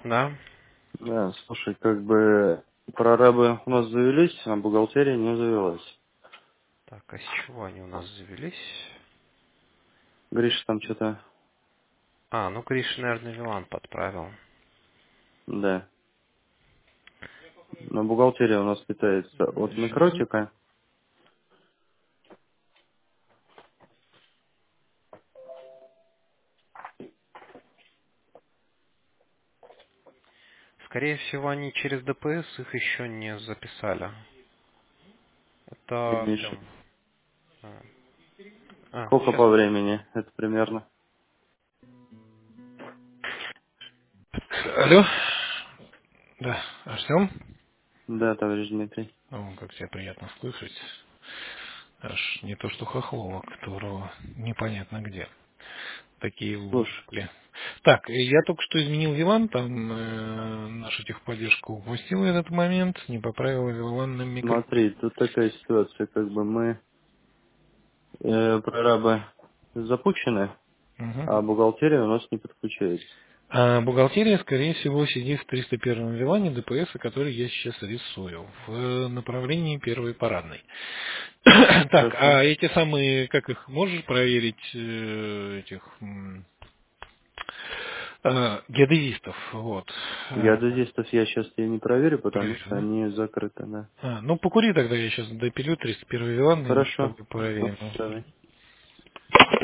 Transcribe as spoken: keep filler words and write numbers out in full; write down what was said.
Да. Да, слушай, как бы прорабы у нас завелись, а бухгалтерия не завелась. Так, а с чего они у нас завелись? Гриша там что-то, А, ну Гриша, наверное, Вилан подправил. да. Но бухгалтерия у нас питается от Подожди. микротика. Скорее всего, они через ДПС их еще не записали. Это в Гриша. чем? А, а, Сколько сейчас. по времени это примерно? Алло? Да, Артем? Да, товарищ Дмитрий. О, как тебя приятно слышать. Аж не то что Хохлова, которого непонятно где. Такие Слушай, вопли. Так, э, я только что изменил Вилан, там э, наша техподдержка упустила этот момент, не поправила Вилан на микро. смотри, тут такая ситуация, как бы мы э, прорабы запущены, Мгм. а бухгалтерия у нас не подключается. А бухгалтерия, скорее всего, сидит в триста первом Вилане ДПС, который я сейчас рисую, в направлении первой парадной. Так, Хорошо. а эти самые, как их, можешь проверить, э, этих м, э, геодезистов, вот. Э, Геодезистов я сейчас я не проверю, потому Проверь, что да? они закрыты, да. А, ну покури тогда, я сейчас допилю триста первый Вилан, и мы с Хорошо. тобой проверим. Давай.